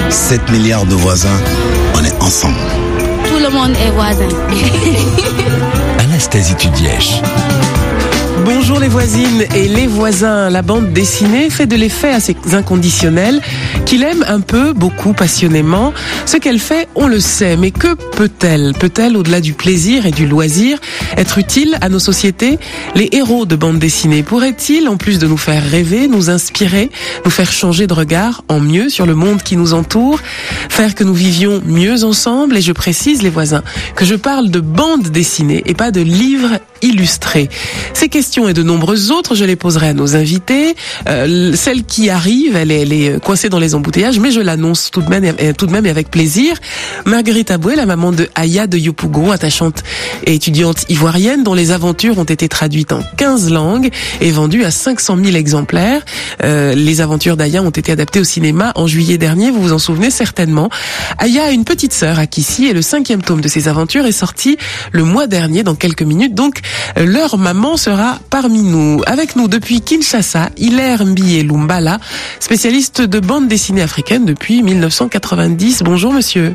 7 milliards de voisins, on est ensemble. Tout le monde est voisin. Anastasie Tudièche. Bonjour les voisines et les voisins. La bande dessinée fait de l'effet à ses inconditionnels qu'il aime un peu, beaucoup, passionnément. Ce qu'elle fait, on le sait, mais que peut-elle ? Peut-elle, au-delà du plaisir et du loisir, être utile à nos sociétés ? Les héros de bande dessinée pourraient-ils, en plus de nous faire rêver, nous inspirer, nous faire changer de regard en mieux sur le monde qui nous entoure, faire que nous vivions mieux ensemble ? Et je précise, les voisins, que je parle de bande dessinée et pas de livres illustrés. Ces questions et de nombreuses autres, je les poserai à nos invités. Celle qui arrive, elle est coincée dans les embouteillages, mais je l'annonce tout de même et avec plaisir. Marguerite Aboué, la maman de Aya de Yopougon, attachante et étudiante ivoirienne, dont les aventures ont été traduites en 15 langues et vendues à 500 000 exemplaires. Les aventures d'Aya ont été adaptées au cinéma en juillet dernier, vous vous en souvenez certainement. Aya a une petite sœur à Kissy et le 5e tome de ses aventures est sorti le mois dernier, dans quelques minutes. Donc, leur maman sera parmi nous. Avec nous depuis Kinshasa, Hilaire Mbié Lumbala, spécialiste de bande dessinée africaine depuis 1990. Bonjour monsieur.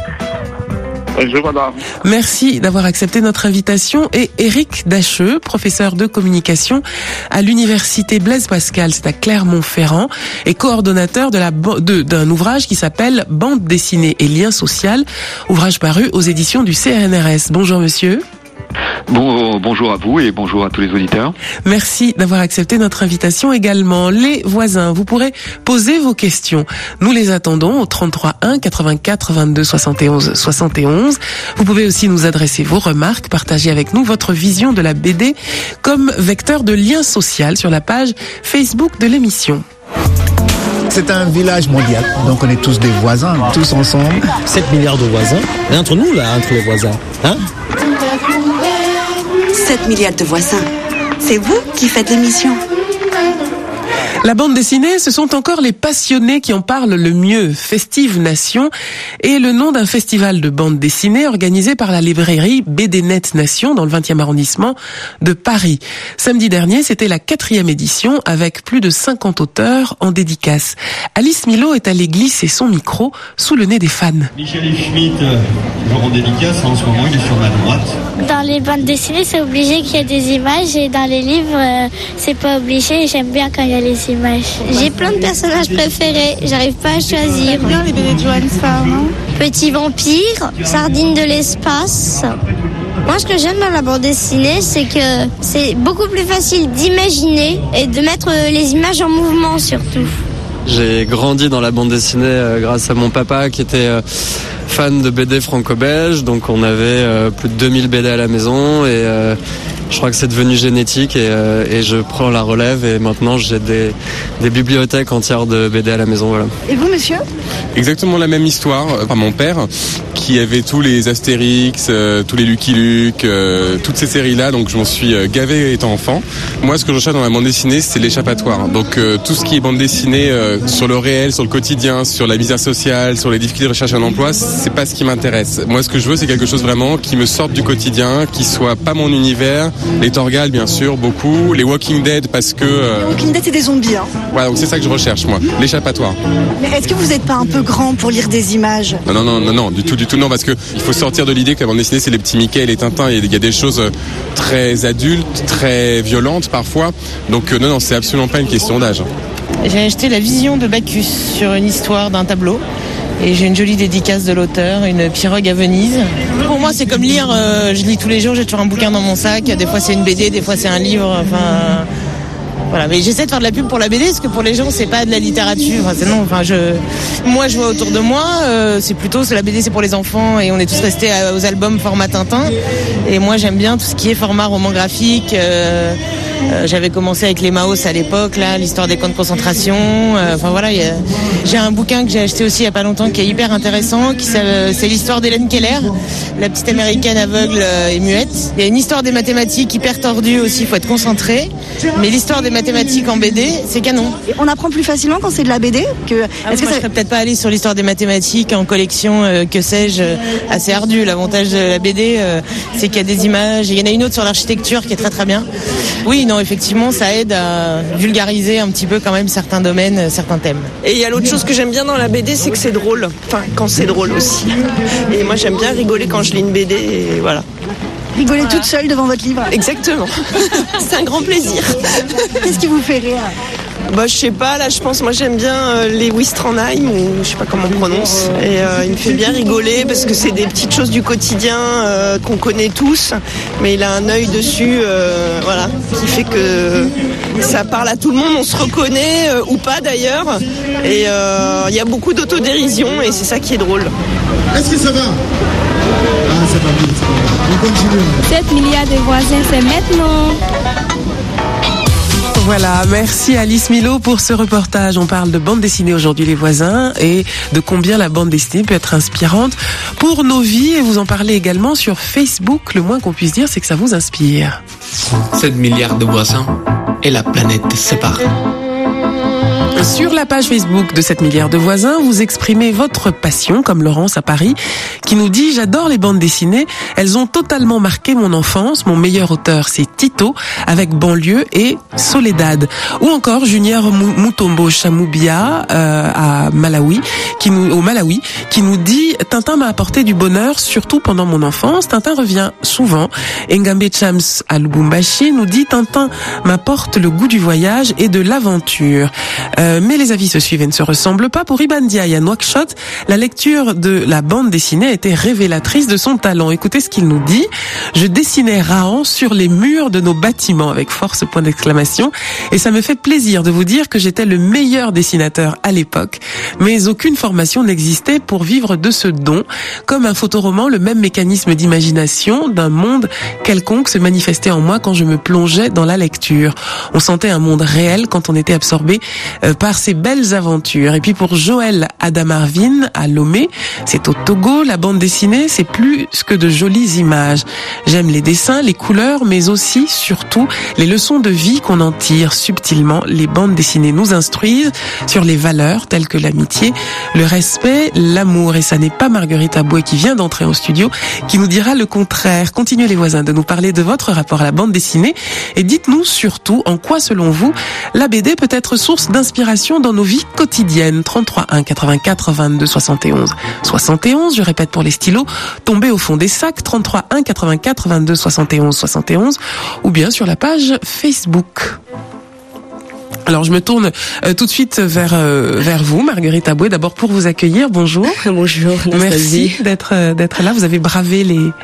Bonjour madame. Merci d'avoir accepté notre invitation. Et Éric Dacheux, professeur de communication à l'université Blaise Pascal, c'est à Clermont-Ferrand, et coordonnateur d'un ouvrage qui s'appelle Bande dessinée et lien social, ouvrage paru aux éditions du CNRS. Bonjour monsieur. Bonjour à vous et bonjour à tous les auditeurs. Merci d'avoir accepté notre invitation également. Les voisins, vous pourrez poser vos questions. Nous les attendons au 33 1 84 22 71 71. Vous pouvez aussi nous adresser vos remarques, partager avec nous votre vision de la BD comme vecteur de lien social sur la page Facebook de l'émission. C'est un village mondial, donc on est tous des voisins, tous ensemble. 7 milliards de voisins. Et entre nous, là, entre les voisins, hein ? 7 milliards de voisins. C'est vous qui faites l'émission. La bande dessinée, ce sont encore les passionnés qui en parlent le mieux. Festive Nation est le nom d'un festival de bande dessinée organisé par la librairie BDnet Nation dans le 20e arrondissement de Paris. Samedi dernier, c'était la 4e édition avec plus de 50 auteurs en dédicace. Alice Milo est allée glisser son micro sous le nez des fans. Michel Schmitt, toujours en dédicace, en ce moment il est sur ma droite. Dans les bandes dessinées, c'est obligé qu'il y ait des images et dans les livres, c'est pas obligé. J'aime bien quand il y a les images. J'ai plein de personnages préférés, j'arrive pas à choisir. J'aime bien les BD de Johannes Farr, non ? Petit vampire, sardine de l'espace. Moi, ce que j'aime dans la bande dessinée, c'est que c'est beaucoup plus facile d'imaginer et de mettre les images en mouvement surtout. J'ai grandi dans la bande dessinée grâce à mon papa qui était fan de BD franco-belge, donc on avait plus de 2000 BD à la maison et je crois que c'est devenu génétique et je prends la relève et maintenant j'ai des bibliothèques entières de BD à la maison. Voilà. Et vous monsieur ? Exactement la même histoire par mon père qui avait tous les Astérix, tous les Lucky Luke, toutes ces séries-là, donc je m'en suis gavé étant enfant. Moi ce que je recherche dans la bande dessinée c'est l'échappatoire, donc tout ce qui est bande dessinée sur le réel, sur le quotidien, sur la misère sociale, sur les difficultés de recherche d'un emploi, c'est pas ce qui m'intéresse. Moi ce que je veux c'est quelque chose vraiment qui me sorte du quotidien, qui soit pas mon univers. Les Torgal bien sûr, beaucoup. Les Walking Dead parce que... Les Walking Dead c'est des zombies hein. Voilà, donc c'est ça que je recherche moi, l'échappatoire. Mais est-ce que vous n'êtes pas un peu grand pour lire des images ? Non, du tout non, parce que il faut sortir de l'idée que la bande dessinée c'est les petits Mickey et les Tintins, il y a des choses très adultes, très violentes parfois, donc non, c'est absolument pas une question d'âge. J'ai acheté La Vision de Bacchus sur une histoire d'un tableau. Et j'ai une jolie dédicace de l'auteur, une pirogue à Venise. Pour moi, c'est comme lire, je lis tous les jours, j'ai toujours un bouquin dans mon sac. Des fois, c'est une BD, des fois, c'est un livre. Enfin, voilà. Mais j'essaie de faire de la pub pour la BD, parce que pour les gens, c'est pas de la littérature. Moi, je vois autour de moi, c'est la BD, c'est pour les enfants, et on est tous restés aux albums format Tintin. Et moi, j'aime bien tout ce qui est format roman graphique. J'avais commencé avec les Maos à l'époque, là, l'histoire des camps de concentration. J'ai un bouquin que j'ai acheté aussi il y a pas longtemps qui est hyper intéressant, c'est l'histoire d'Hélène Keller, la petite américaine aveugle et muette. Il y a une histoire des mathématiques hyper tordue aussi, il faut être concentré. Mais l'histoire des mathématiques en BD, c'est canon. Et on apprend plus facilement quand c'est de la BD que... Je serais peut-être pas allée sur l'histoire des mathématiques en collection, que sais-je, assez ardu. L'avantage de la BD, c'est qu'il y a des images. Il y en a une autre sur l'architecture qui est très très bien. Oui, non, effectivement, ça aide à vulgariser un petit peu quand même certains domaines, certains thèmes. Et il y a l'autre chose que j'aime bien dans la BD, c'est que c'est drôle. Enfin, quand c'est drôle aussi. Et moi, j'aime bien rigoler quand je lis une BD, et voilà. Rigoler toute seule devant votre livre. Exactement. C'est un grand plaisir. Qu'est-ce qui vous fait rire ? Je sais pas, là je pense, moi j'aime bien Lewis Trondheim, ou je sais pas comment on prononce, et il me fait bien rigoler parce que c'est des petites choses du quotidien qu'on connaît tous, mais il a un œil dessus, voilà, qui fait que ça parle à tout le monde, on se reconnaît, ou pas d'ailleurs, et il y a beaucoup d'autodérision et c'est ça qui est drôle. Est-ce que ça va ? Ah, ça va bien, on continue. 7 milliards de voisins, c'est maintenant. Voilà, merci Alice Milo pour ce reportage. On parle de bande dessinée aujourd'hui, Les Voisins, et de combien la bande dessinée peut être inspirante pour nos vies. Et vous en parlez également sur Facebook. Le moins qu'on puisse dire, c'est que ça vous inspire. 7 milliards de voisins et la planète sépare. Sur la page Facebook de 7 milliards de voisins, vous exprimez votre passion, comme Laurence à Paris, qui nous dit « J'adore les bandes dessinées, elles ont totalement marqué mon enfance. Mon meilleur auteur, c'est Tito, avec Banlieue et Soledad. » Ou encore Junior Mutombo Chamoubia au Malawi, qui nous dit « Tintin m'a apporté du bonheur, surtout pendant mon enfance. Tintin revient souvent. » Ngambe Chams à Lubumbashi nous dit « Tintin m'apporte le goût du voyage et de l'aventure. » Mais les avis se suivent et ne se ressemblent pas. Pour Iban Diaye à Nouakchott, la lecture de la bande dessinée a été révélatrice de son talent. Écoutez ce qu'il nous dit. « Je dessinais Rahan sur les murs de nos bâtiments avec force point d'exclamation et ça me fait plaisir de vous dire que j'étais le meilleur dessinateur à l'époque. Mais aucune formation n'existait pour vivre de ce don. Comme un photoroman, le même mécanisme d'imagination d'un monde quelconque se manifestait en moi quand je me plongeais dans la lecture. On sentait un monde réel quand on était absorbé par ces belles aventures. » Et puis pour Joël Adamarvin à Lomé, c'est au Togo, la bande dessinée, c'est plus que de jolies images. J'aime les dessins, les couleurs, mais aussi, surtout, les leçons de vie qu'on en tire subtilement. Les bandes dessinées nous instruisent sur les valeurs telles que l'amitié, le respect, l'amour. Et ça n'est pas Marguerite Aboué qui vient d'entrer en studio qui nous dira le contraire. Continuez les voisins de nous parler de votre rapport à la bande dessinée et dites-nous surtout en quoi, selon vous, la BD peut être source d'inspiration dans nos vies quotidiennes. 33 1 84 22 71 71, je répète pour les stylos, tombés au fond des sacs, 33 1 84 22 71 71, ou bien sur la page Facebook. Alors je me tourne tout de suite vers vous, Marguerite Aboué, d'abord pour vous accueillir. Bonjour. Bonjour. Merci d'être là. Vous avez bravé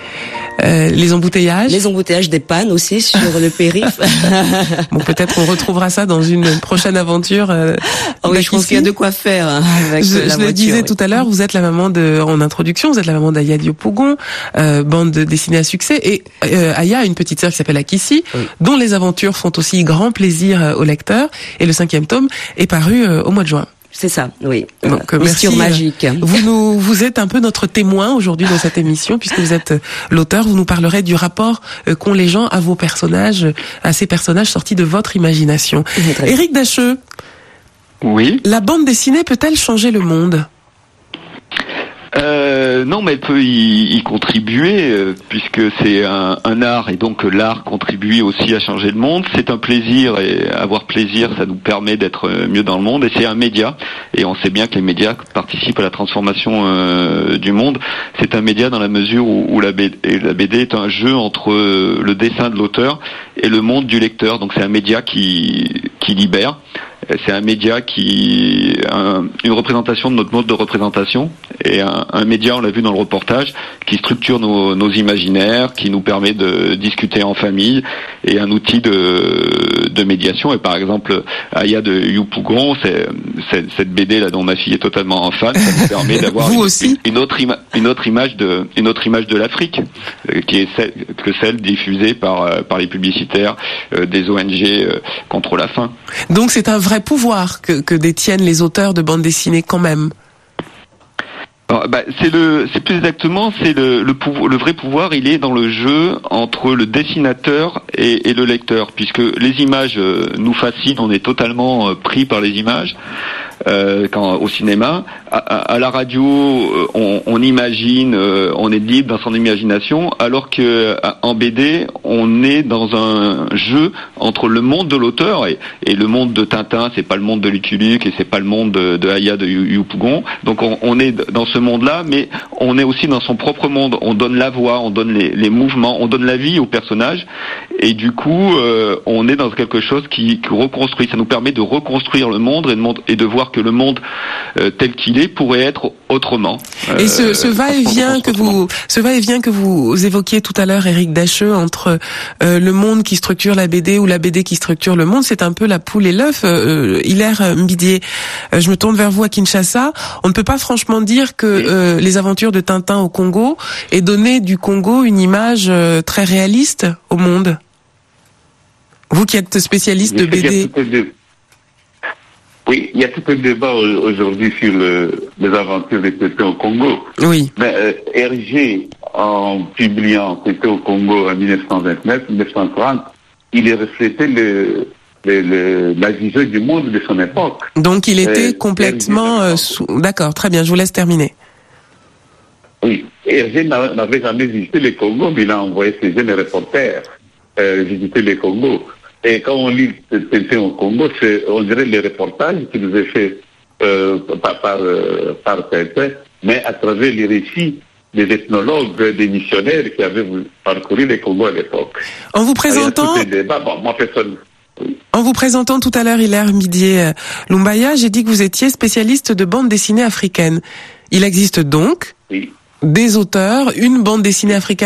les embouteillages. Les embouteillages, des pannes aussi sur le périph'. Bon, peut-être on retrouvera ça dans une prochaine aventure. Oui, je pense qu'il y a de quoi faire avec la voiture. Je le disais tout à l'heure, vous êtes la maman en introduction, vous êtes la maman d'Aya Diopougon, bande dessinée à succès, et Aya a une petite sœur qui s'appelle Akissi, dont les aventures font aussi grand plaisir aux lecteurs. Et le 5e tome est paru au mois de juin. C'est ça, oui. Donc, Mysture magique. Vous êtes un peu notre témoin aujourd'hui dans cette émission, puisque vous êtes l'auteur. Vous nous parlerez du rapport qu'ont les gens à vos personnages, à ces personnages sortis de votre imagination. Éric Dacheux. Oui. La bande dessinée peut-elle changer le monde ? Non, mais elle peut y contribuer, puisque c'est un art, et donc l'art contribue aussi à changer le monde. C'est un plaisir, et avoir plaisir, ça nous permet d'être mieux dans le monde, et c'est un média, et on sait bien que les médias participent à la transformation du monde. C'est un média dans la mesure où la BD est un jeu entre le dessin de l'auteur et le monde du lecteur, donc c'est un média qui libère. C'est un média une représentation de notre mode de représentation, et un média, on l'a vu dans le reportage, qui structure nos imaginaires, qui nous permet de discuter en famille, et un outil de médiation. Et par exemple, Aya de Yopougon, cette BD là dont ma fille est totalement fan, ça nous permet d'avoir une autre image de l'Afrique, qui est celle diffusée par les publicitaires des ONG contre la faim. Donc c'est un vrai pouvoir que détiennent les auteurs de bande dessinée quand même. C'est plus exactement, c'est le vrai pouvoir, il est dans le jeu entre le dessinateur et le lecteur, puisque les images nous fascinent, on est totalement pris par les images. au cinéma. À la radio, on imagine, on est libre dans son imagination, alors que en BD, on est dans un jeu entre le monde de l'auteur et le monde de Tintin. C'est pas le monde de Lucky Luke et c'est pas le monde de Aya de Yopougon. Donc on est dans ce monde-là, mais on est aussi dans son propre monde. On donne la voix, on donne les mouvements, on donne la vie aux personnages, et du coup, on est dans quelque chose qui reconstruit. Ça nous permet de reconstruire le monde et de voir que le monde tel qu'il est pourrait être autrement. Et ce va-et-vient que vous évoquiez tout à l'heure, Éric Dacheux, entre le monde qui structure la BD ou la BD qui structure le monde, c'est un peu la poule et l'œuf. Hilaire Mbidié, je me tourne vers vous à Kinshasa. On ne peut pas franchement dire que les aventures de Tintin au Congo aient donné du Congo une image très réaliste au monde. Vous qui êtes spécialiste de BD. Oui, il y a tout un débat aujourd'hui sur les aventures de Tintin au Congo. Oui. Mais Hergé, en publiant Tintin au Congo en 1929-1930, il a reflété la vision du monde de son époque. Donc il était complètement... D'accord, très bien, je vous laisse terminer. Oui, Hergé n'avait jamais visité le Congo, mais il a envoyé ses jeunes reporters visiter le Congo. Et quand on lit Tintin au Congo, on dirait les reportages qui nous est fait par Tintin, mais à travers les récits des ethnologues, des missionnaires qui avaient parcouru le Congo à l'époque. En vous présentant... En vous présentant tout à l'heure, Hilaire Mbidié Lumbaya, j'ai dit que vous étiez spécialiste de bande dessinée africaine. Il existe donc des auteurs, une bande dessinée africaine ?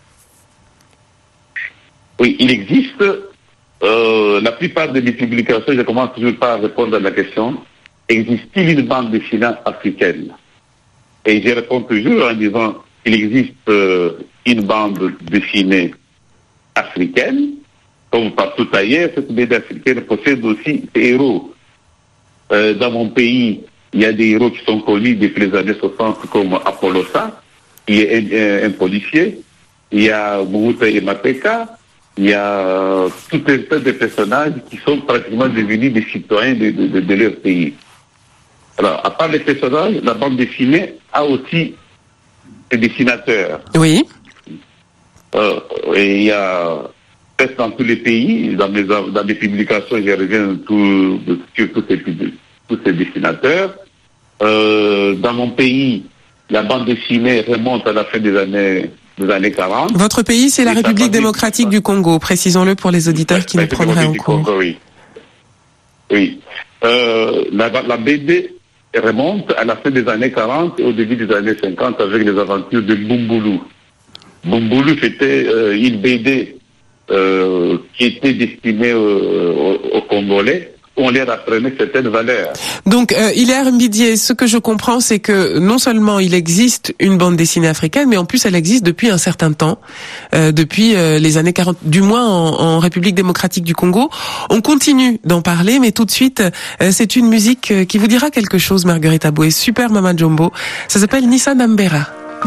Oui, il existe. La plupart de mes publications, je commence toujours par répondre à la question, existe-t-il une bande dessinée africaine? Et je réponds toujours en disant, il existe une bande dessinée africaine, comme partout ailleurs. Cette BD africaine possède aussi des héros. Dans mon pays, il y a des héros qui sont connus depuis les années 60, comme Apollosa, qui est un policier. Il y a Mobutu et Mapeka. Il y a tout un tas de personnages qui sont pratiquement devenus des citoyens de leur pays. Alors, à part les personnages, la bande dessinée a aussi des dessinateurs. Oui. Et il y a, peut-être dans tous les pays, dans mes publications, je reviens sur tous ces dessinateurs. Dans mon pays, la bande dessinée remonte à la fin des années 40. Votre pays, c'est la République démocratique du Congo, précisons-le pour les auditeurs qui nous prendraient en compte. Oui. La BD remonte à la fin des années 40 et au début des années 50 avec les aventures de Bumboulou. Bumboulou, c'était une BD qui était destinée aux Congolais. On leur apprenait certaines valeurs. Donc, Hilaire Mbidié, ce que je comprends, c'est que non seulement il existe une bande dessinée africaine, mais en plus elle existe depuis un certain temps, depuis les années 40, du moins en République démocratique du Congo. On continue d'en parler, mais tout de suite, c'est une musique qui vous dira quelque chose, Marguerite Aboué. Super Mama Jumbo. Ça s'appelle Nissa Nambera.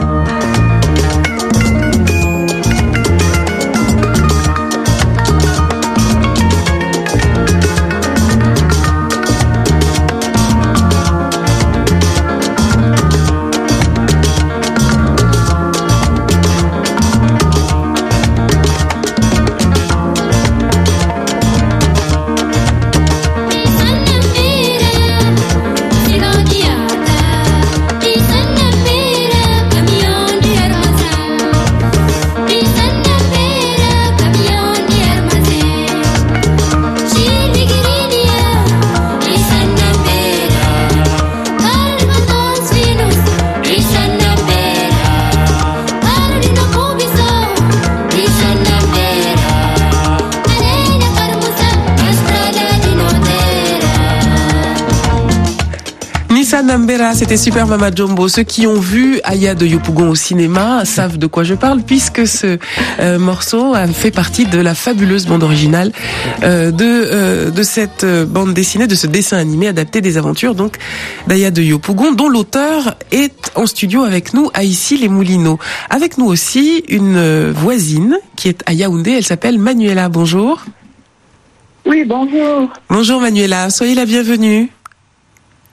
Nambera, c'était Super Mama Jumbo. Ceux qui ont vu Aya de Yopougon au cinéma savent de quoi je parle, puisque ce morceau a fait partie de la fabuleuse bande originale de cette bande dessinée, de ce dessin animé adapté des aventures donc d'Aya de Yopougon, dont l'auteur est en studio avec nous à Issy-les-Moulineaux. Avec nous aussi une voisine qui est à Yaoundé, elle s'appelle Manuela. Bonjour. Oui, bonjour. Bonjour Manuela, soyez la bienvenue.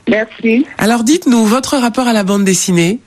Merci. Alors dites-nous, votre rapport à la bande dessinée?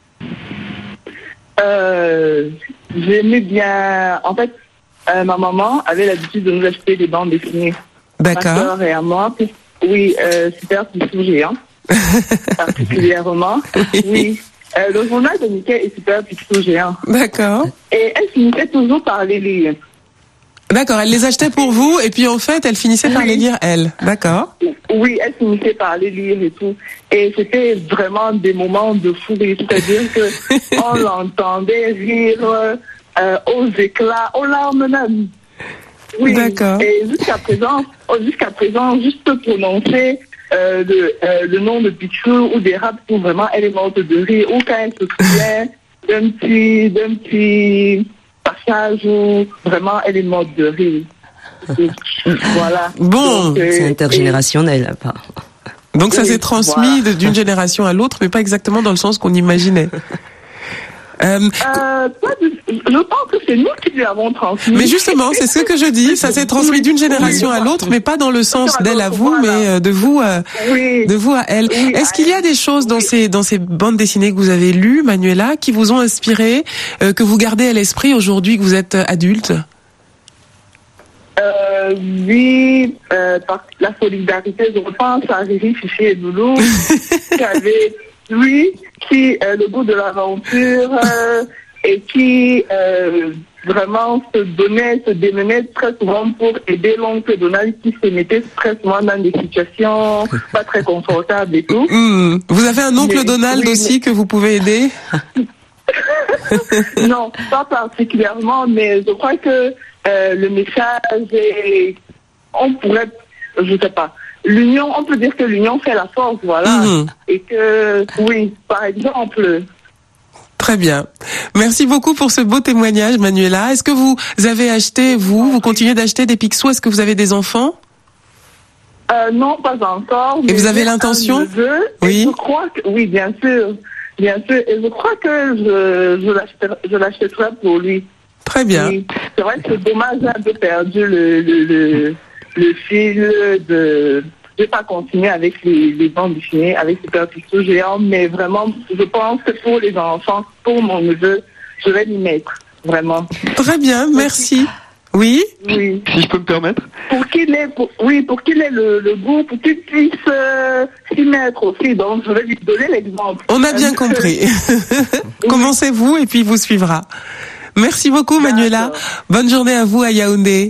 J'aimais bien... En fait, ma maman avait l'habitude de nous acheter des bandes dessinées. D'accord. Ma soeur et à moi. Oui, Super Picsou Géant. Particulièrement. Oui. Le journal de Mickey et Super Picsou Géant. D'accord. Et elle finissait toujours par les lire. D'accord, elle les achetait pour vous et puis en fait, elle finissait par les lire elle. D'accord. Oui, elle finissait par les lire et tout. Et c'était vraiment des moments de fou rire. C'est-à-dire que on l'entendait rire aux éclats, aux larmes même. Oui. D'accord. Et jusqu'à présent, juste prononcer le nom de Picsou ou des raps où vraiment elle est morte de rire, ou quand elle se souvient d'un petit passage où vraiment elle est morte de rire. Voilà. Bon, c'est intergénérationnel. Donc ça s'est transmis d'une génération à l'autre, mais pas exactement dans le sens qu'on imaginait. Je pense que c'est nous qui lui avons transmis. Mais justement, c'est ce que je dis. Ça s'est transmis d'une génération à l'autre, mais pas dans le sens d'elle à vous, mais de vous à elle. Est-ce qu'il y a des choses dans ces bandes dessinées que vous avez lues, Manuela, qui vous ont inspiré, que vous gardez à l'esprit aujourd'hui que vous êtes adulte? Oui, par la solidarité, je repense à Riri, Fifi et Loulou, qui avait, qui le goût de l'aventure et qui vraiment se démenait très souvent pour aider l'oncle Donald qui se mettait très souvent dans des situations pas très confortables et tout. Vous avez un oncle Donald aussi que vous pouvez aider? Non, pas particulièrement, mais je crois que le message est, on pourrait, je sais pas, l'union, on peut dire que l'union fait la force, voilà. Et que, oui, par exemple. Très bien. Merci beaucoup pour ce beau témoignage, Manuela. Est-ce que vous avez acheté, vous continuez d'acheter des Picsou? Est-ce que vous avez des enfants? Non, pas encore. Et vous avez l'intention? Oui. Je crois que, oui, bien sûr. Bien sûr. Et je crois que je l'achèterai pour lui. Très bien. Oui. C'est vrai que c'est dommage un peu perdu le fil de... Je vais pas continuer avec les bandes dessinées, avec Super Picsou Géant, mais vraiment, je pense que pour les enfants, pour mon neveu, je vais m'y mettre, vraiment. Très bien, merci. Oui. Oui. Si je peux me permettre. Pour qu'il ait le goût, pour qu'il puisse s'y mettre aussi. Donc, je vais lui donner l'exemple. On a bien compris. Commencez-vous et puis il vous suivra. Merci beaucoup, Manuela. Bonne journée à vous à Yaoundé.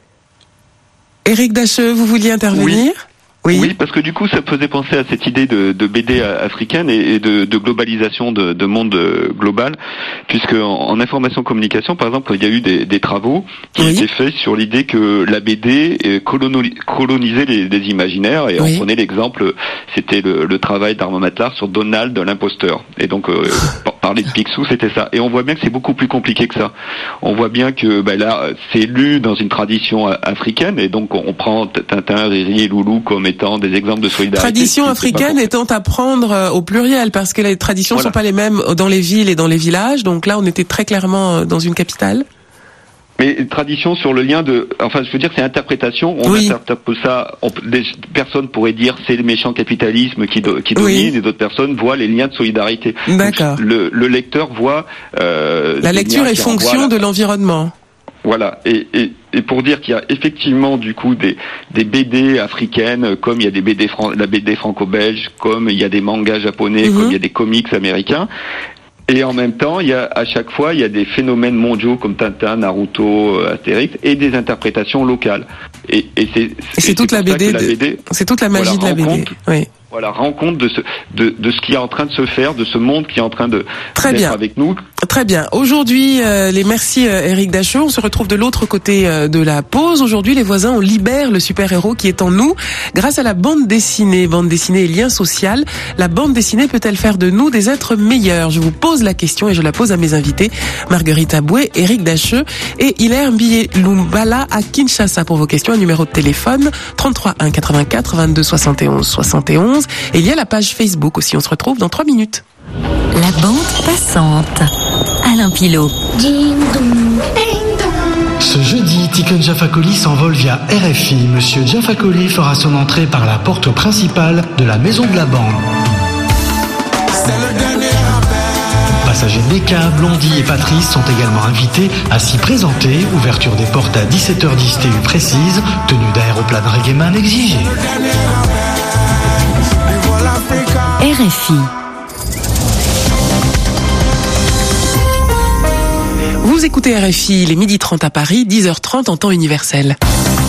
Éric Dacheux, vous vouliez intervenir? Oui, parce que du coup, ça me faisait penser à cette idée de BD africaine et de globalisation de monde global, puisque en information communication, par exemple, il y a eu des travaux qui étaient faits sur l'idée que la BD colonisait les imaginaires, et on prenait l'exemple, c'était le travail d'Armand Matlar sur Donald l'imposteur. Et donc, parler de Picsou, c'était ça. Et on voit bien que c'est beaucoup plus compliqué que ça. On voit bien que là, c'est lu dans une tradition africaine, et donc on prend Tintin, Riri et Loulou comme étant des exemples de solidarité. Tradition africaine étant à prendre au pluriel, parce que les traditions sont pas les mêmes dans les villes et dans les villages. Donc là, on était très clairement dans une capitale. Mais tradition sur le lien de, enfin, je veux dire, c'est interprétation. On interprète ça. Des personnes pourraient dire c'est le méchant capitalisme qui domine, et d'autres personnes voient les liens de solidarité. D'accord. Donc, le lecteur voit. La lecture est fonction de l'environnement. Voilà, et pour dire qu'il y a effectivement du coup des BD africaines, comme il y a la BD franco-belge, comme il y a des mangas japonais, comme il y a des comics américains. Et en même temps, à chaque fois, il y a des phénomènes mondiaux comme Tintin, Naruto, Astérix, et des interprétations locales. Et c'est toute la BD. C'est toute la magie de la BD. Oui. Voilà, rencontre de ce qui est en train de se faire, de ce monde qui est en train d'être avec nous. Très bien. Aujourd'hui, merci Éric Dacheux. On se retrouve de l'autre côté de la pause. Aujourd'hui, les voisins, on libère le super-héros qui est en nous grâce à la bande dessinée. Bande dessinée et lien social. La bande dessinée peut-elle faire de nous des êtres meilleurs? Je vous pose la question et je la pose à mes invités. Marguerite Aboué, Éric Dacheux et Hilaire Mbié-Lumbala à Kinshasa. Pour vos questions, un numéro de téléphone 33 1 84 22 71 71. Et il y a la page Facebook aussi. On se retrouve dans 3 minutes. La bande passante. Alain Pilot. Ding dong, ding dong. Ce jeudi, Tiken Jah Fakoly s'envole via RFI. Monsieur Jah Fakoly fera son entrée par la porte principale de la maison de la bande. Passagers Beka, Blondie et Patrice sont également invités à s'y présenter. Ouverture des portes à 17h10 TU précise, tenue d'aéroplane Reggaeman exigée. RFI. Vous écoutez RFI, il est 12h30 à Paris, 10h30 en temps universel.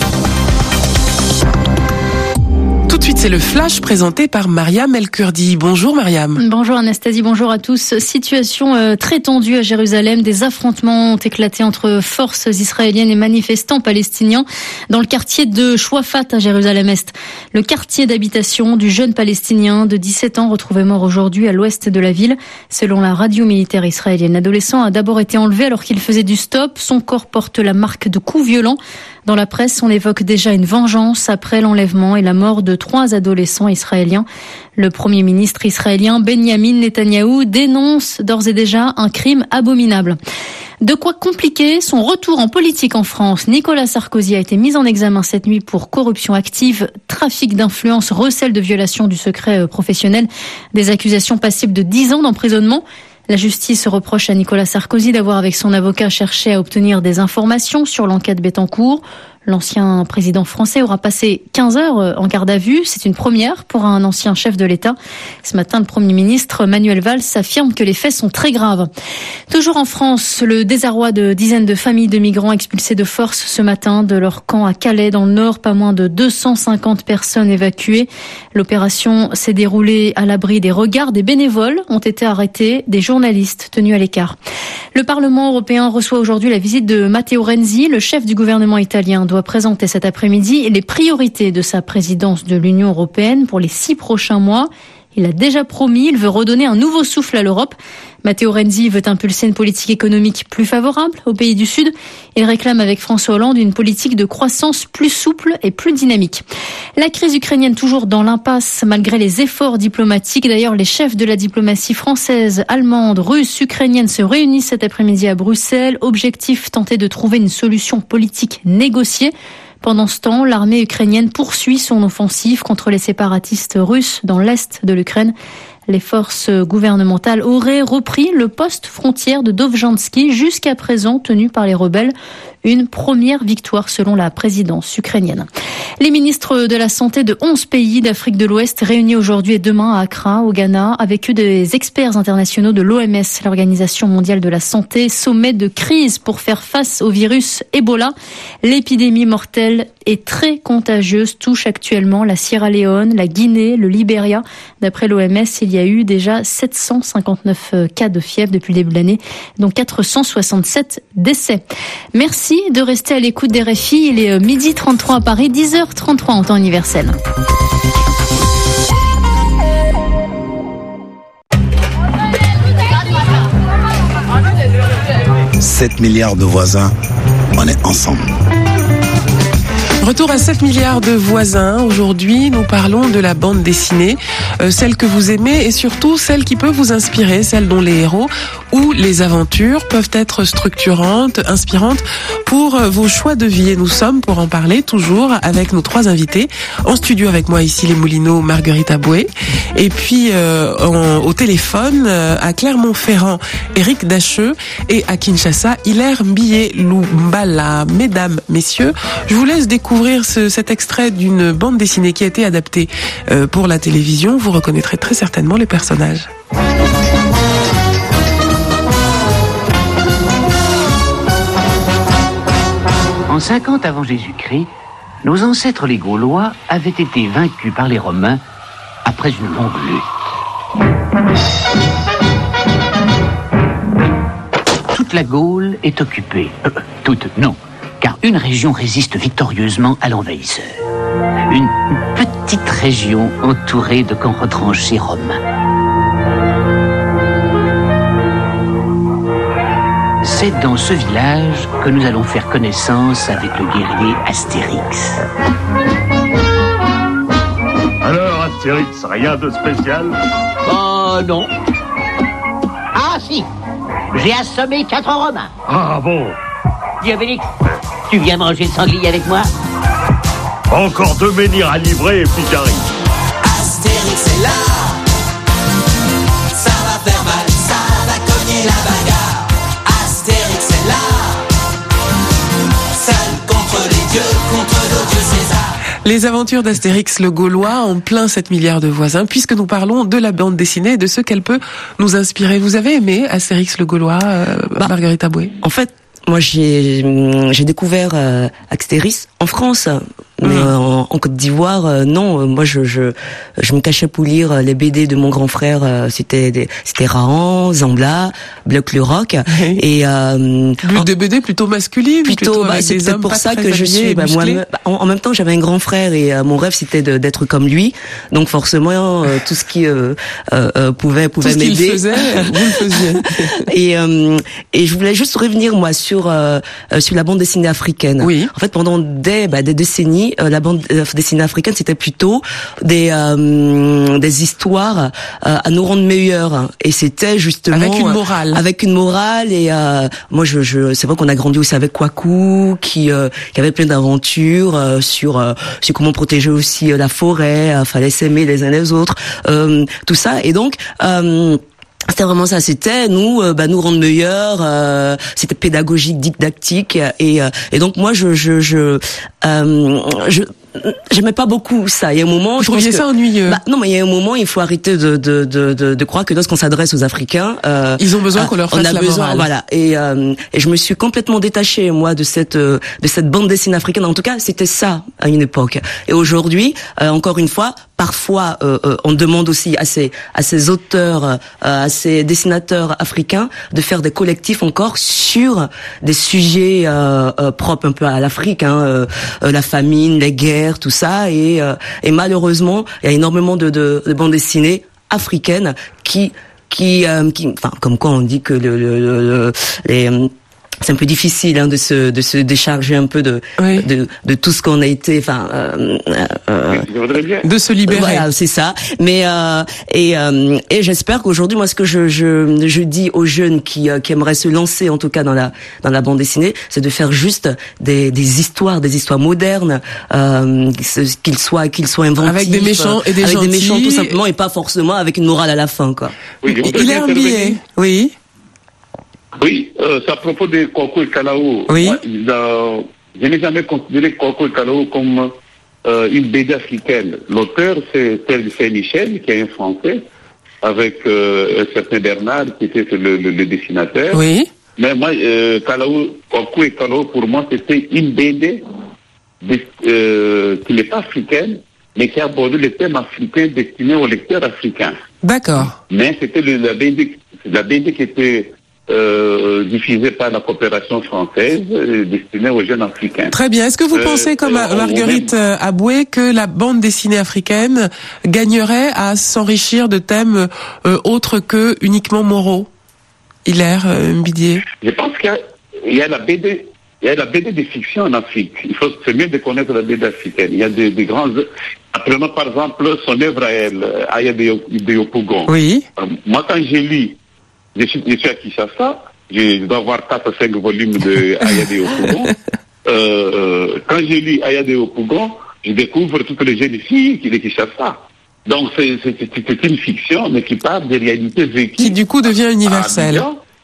Tout de suite, c'est le flash présenté par Mariam El-Kurdi. Bonjour Mariam. Bonjour Anastasie, bonjour à tous. Situation très tendue à Jérusalem. Des affrontements ont éclaté entre forces israéliennes et manifestants palestiniens dans le quartier de Chouafat à Jérusalem-Est. Le quartier d'habitation du jeune Palestinien de 17 ans retrouvé mort aujourd'hui à l'ouest de la ville. Selon la radio militaire israélienne, l'adolescent a d'abord été enlevé alors qu'il faisait du stop. Son corps porte la marque de coups violents. Dans la presse, on évoque déjà une vengeance après l'enlèvement et la mort de 3 adolescents israéliens. Le Premier ministre israélien Benjamin Netanyahou dénonce d'ores et déjà un crime abominable. De quoi compliquer son retour en politique en France. Nicolas Sarkozy a été mis en examen cette nuit pour corruption active, trafic d'influence, recel de violation du secret professionnel, des accusations passibles de 10 ans d'emprisonnement. La justice reproche à Nicolas Sarkozy d'avoir, avec son avocat, cherché à obtenir des informations sur l'enquête Bettencourt. L'ancien président français aura passé 15 heures en garde à vue. C'est une première pour un ancien chef de l'État. Ce matin, le Premier ministre Manuel Valls affirme que les faits sont très graves. Toujours en France, le désarroi de dizaines de familles de migrants expulsés de force ce matin de leur camp à Calais dans le Nord. Pas moins de 250 personnes évacuées. L'opération s'est déroulée à l'abri des regards des bénévoles. Ont été arrêtés des journalistes tenus à l'écart. Le Parlement européen reçoit aujourd'hui la visite de Matteo Renzi. Le chef du gouvernement italien doit présenter cet après-midi les priorités de sa présidence de l'Union européenne pour les 6 prochains mois. Il a déjà promis, il veut redonner un nouveau souffle à l'Europe. Matteo Renzi veut impulser une politique économique plus favorable aux pays du Sud. Il réclame avec François Hollande une politique de croissance plus souple et plus dynamique. La crise ukrainienne toujours dans l'impasse malgré les efforts diplomatiques. D'ailleurs, les chefs de la diplomatie française, allemande, russe, ukrainienne se réunissent cet après-midi à Bruxelles. Objectif, tenter de trouver une solution politique négociée. Pendant ce temps, l'armée ukrainienne poursuit son offensive contre les séparatistes russes dans l'est de l'Ukraine. Les forces gouvernementales auraient repris le poste frontière de Dovzhansky, jusqu'à présent tenu par les rebelles. Une première victoire selon la présidence ukrainienne. Les ministres de la Santé de 11 pays d'Afrique de l'Ouest réunis aujourd'hui et demain à Accra, au Ghana, avec eux des experts internationaux de l'OMS, l'Organisation mondiale de la santé, sommet de crise pour faire face au virus Ebola. L'épidémie mortelle est très contagieuse, touche actuellement la Sierra Leone, la Guinée, le Libéria. D'après l'OMS, il y a eu déjà 759 cas de fièvre depuis le début de l'année, dont 467 décès. Merci de rester à l'écoute des RFI. Il est 12h33 à Paris, 10h33 en temps universel. « 7 milliards de voisins, on est ensemble. » Retour à 7 milliards de voisins. Aujourd'hui, nous parlons de la bande dessinée, celle que vous aimez et surtout celle qui peut vous inspirer, celle dont les héros ou les aventures peuvent être structurantes, inspirantes pour vos choix de vie. Et nous sommes, pour en parler, toujours avec nos 3 invités. En studio avec moi ici, les Moulineaux, Marguerite Aboué. Et puis au téléphone, à Clermont-Ferrand, Éric Dacheux. Et à Kinshasa, Hilaire Mbiye-Lumbala. Mesdames, messieurs, je vous laisse découvrir cet extrait d'une bande dessinée qui a été adaptée pour la télévision. Vous reconnaîtrez très certainement les personnages. En 50 avant Jésus-Christ, nos ancêtres les Gaulois avaient été vaincus par les Romains après une longue lutte. Toute la Gaule est occupée. Toute, non. Car une région résiste victorieusement à l'envahisseur. Une petite région entourée de camps retranchés romains. C'est dans ce village que nous allons faire connaissance avec le guerrier Astérix. Alors, Astérix, rien de spécial? Oh non. Ah si, j'ai assommé 4 Romains. Ah bon? Dis Obélix, Tu viens manger le sanglier avec moi? Encore 2 menhirs à livrer et puis j'arrive. Astérix est là. Ça va faire mal, ça va cogner la bagarre. Astérix est là. Seul contre les dieux, contre l'odieux César. Les aventures d'Astérix le Gaulois en plein 7 milliards de voisins, puisque nous parlons de la bande dessinée et de ce qu'elle peut nous inspirer. Vous avez aimé Astérix le Gaulois, Marguerite Aboué? En fait, moi j'ai découvert Astérix en France. Mais en Côte d'Ivoire, non. Moi, je me cachais pour lire les BD de mon grand frère. C'était Rahan, Zambla, Bloc le Rock. Et des BD plutôt masculines, plutôt avec c'est des hommes pour pas ça très que je suis. Moi, en même temps, j'avais un grand frère et mon rêve c'était d'être comme lui. Donc forcément, tout ce qui pouvait tout ce m'aider. qu'il faisait, vous le faisiez. Et je voulais juste revenir moi sur la bande dessinée africaine. Oui. En fait, pendant des décennies, la bande dessinée africaine, c'était plutôt des histoires à nous rendre meilleurs. Et c'était justement avec une morale. Et moi, c'est vrai qu'on a grandi aussi avec Kwaku, qui avait plein d'aventures sur comment protéger aussi la forêt. Fallait s'aimer les uns les autres, tout ça. Et donc c'était vraiment ça, c'était nous rendre meilleurs, c'était pédagogique, didactique et donc moi j'aimais pas beaucoup ça. Il y a un moment, je trouvais ça ennuyeux. Non, mais il y a un moment, il faut arrêter de croire que lorsqu'on s'adresse aux Africains, ils ont besoin qu'on leur fasse la morale. Voilà. Et je me suis complètement détachée moi de cette bande dessinée africaine. En tout cas, c'était ça à une époque. Et aujourd'hui, encore une fois, parfois on demande aussi à ces auteurs, à ces dessinateurs africains de faire des collectifs encore sur des sujets propres un peu à l'Afrique, la famine, les guerres, tout ça, et malheureusement il y a énormément de bandes dessinées africaines qui comme quoi on dit que c'est un peu difficile de se décharger un peu de tout ce qu'on a été, de se libérer. Voilà, c'est ça. Mais et j'espère qu'aujourd'hui, moi, ce que je dis aux jeunes qui aimeraient se lancer, en tout cas dans la bande dessinée, c'est de faire juste des histoires modernes, qu'ils soient inventifs, avec des méchants et des gentils, avec des méchants tout simplement, et pas forcément avec une morale à la fin, quoi. Oui, il est un billet. Oui. Oui, c'est à propos de Koko et Kalao. Oui. Moi, je n'ai jamais considéré Koko et Kalao comme une BD africaine. L'auteur, c'est Michel, qui est un Français, avec un certain Bernard, qui était le dessinateur. Oui. Mais moi, Koko et Kalao, pour moi, c'était une BD qui n'est pas africaine, mais qui abordait les thèmes africains destinés aux lecteurs africains. D'accord. Mais c'était la BD qui était diffusée par la coopération française, destinée aux jeunes africains. Très bien. Est-ce que vous pensez, comme Marguerite Aboué, que la bande dessinée africaine gagnerait à s'enrichir de thèmes autres que uniquement moraux? Hilaire Mbidier. Je pense qu'il y a la BD. Il y a la BD de fiction en Afrique. C'est mieux de connaître la BD africaine. Il y a des grands. Apprenons par exemple son œuvre à elle, Aya de Yopougon. Oui. Moi, quand j'ai lu, je suis à Kinshasa, je dois avoir 4 ou 5 volumes de Aya de Yopougon. Quand j'ai lu Aya de Yopougon, je découvre toutes les jeunes filles de Kinshasa. Donc c'est une fiction, mais qui parle des réalités vécues. Qui du coup devient universelle.